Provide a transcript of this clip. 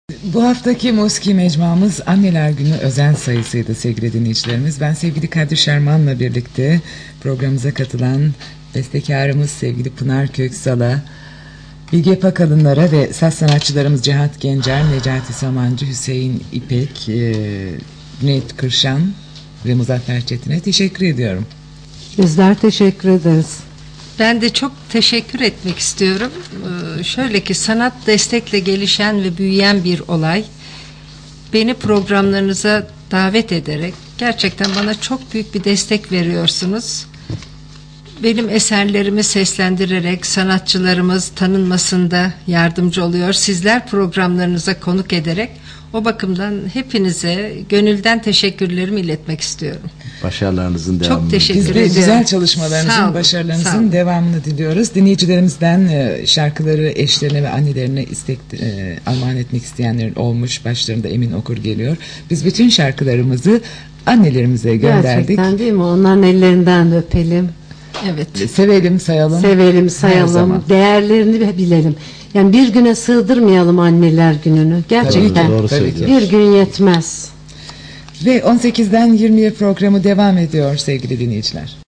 Bu haftaki Moski Mecmuamız Anneler Günü özel sayısıydı sevgili dinleyicilerimiz. Ben sevgili Kadir Şarman'la birlikte programımıza katılan bestekarımız sevgili Pınar Köksal'a, Bilge Pakalınlara ve saz sanatçılarımız Cihat Gencer, Necati Samancı, Hüseyin İpek, Cüneyt Kırşan ve Muzaffer Çetin'e teşekkür ediyorum. Bizler teşekkür ederiz. Ben de çok teşekkür etmek istiyorum. Şöyle ki sanat destekle gelişen ve büyüyen bir olay. Beni programlarınıza davet ederek gerçekten bana çok büyük bir destek veriyorsunuz. Benim eserlerimi seslendirerek sanatçılarımız tanınmasında yardımcı oluyor. Sizler programlarınıza konuk ederek o bakımdan hepinize gönülden teşekkürlerimi iletmek istiyorum. Başarılarınızın devamını. Çok teşekkür Biz de ediyorum. güzel çalışmalarınızın, başarılarınızın devamını diliyoruz. Dinleyicilerimizden şarkıları eşlerine ve annelerine armağan etmek isteyenlerin olmuş. Başlarında Emin Okur geliyor. Biz bütün şarkılarımızı annelerimize gönderdik. Gerçekten değil mi? Onların ellerinden de öpelim. Evet. Sevelim, sayalım. Sevelim, sayalım. Değerlerini bilelim. Yani bir güne sığdırmayalım anneler gününü. Gerçekten. Doğru söylüyorsun. Bir gün yetmez. Ve 18'den 20'ye programı devam ediyor sevgili dinleyiciler.